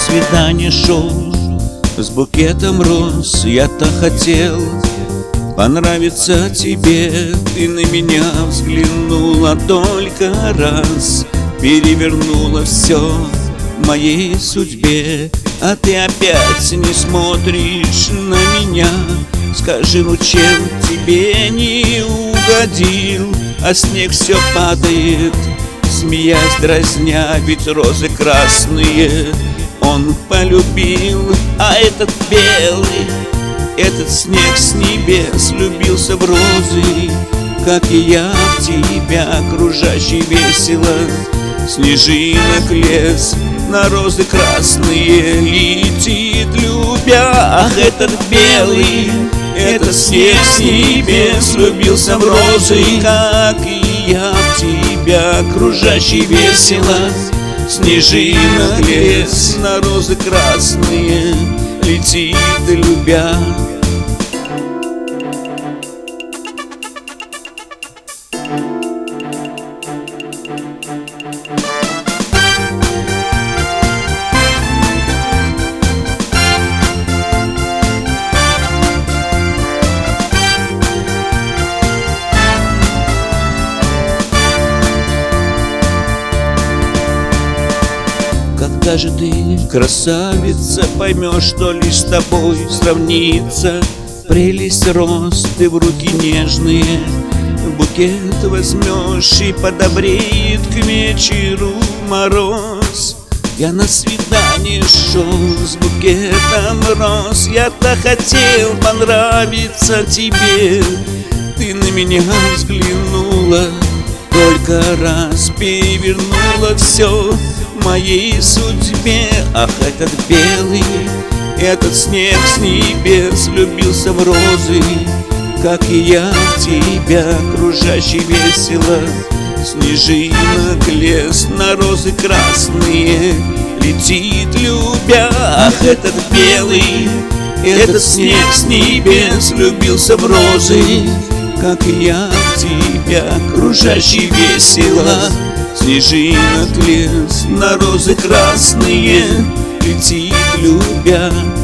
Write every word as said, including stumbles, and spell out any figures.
свидание шел с букетом роз. Я-то хотел понравиться тебе, ты на меня взглянула только раз, перевернула все в моей судьбе. А ты опять не смотришь на меня. Скажи, ну чем тебе не угодил? А снег все падает, смеясь, дразня, ведь розы красные он полюбил. А этот белый, этот снег с небес влюбился в розы, как и я в тебя, кружащий весело. Снежинок лес на розы красные летит, любя. Ах, этот белый, этот снег с небес влюбился в розы, как и я в тебя, кружащий весело. Снежинок лес на розы красные летит, любя. Когда же ты, красавица, поймешь, что лишь с тобой сравнится прелесть роз? Ты в руки нежные букет возьмешь, и подобреет к вечеру мороз. Я на свидание шел с букетом роз. Я-то хотел понравиться тебе, ты на меня взглянула только раз, перевернула все в моей судьбе. Ах, этот белый, этот снег с небес влюбился в розы, как и я в тебя, кружащий весело. Снежинок лес на розы красные летит, любя. Ах, этот белый, этот снег с небес влюбился в розы, как и я в тебя, кружащий весело. Снежинок лес на розы красные летит, любя.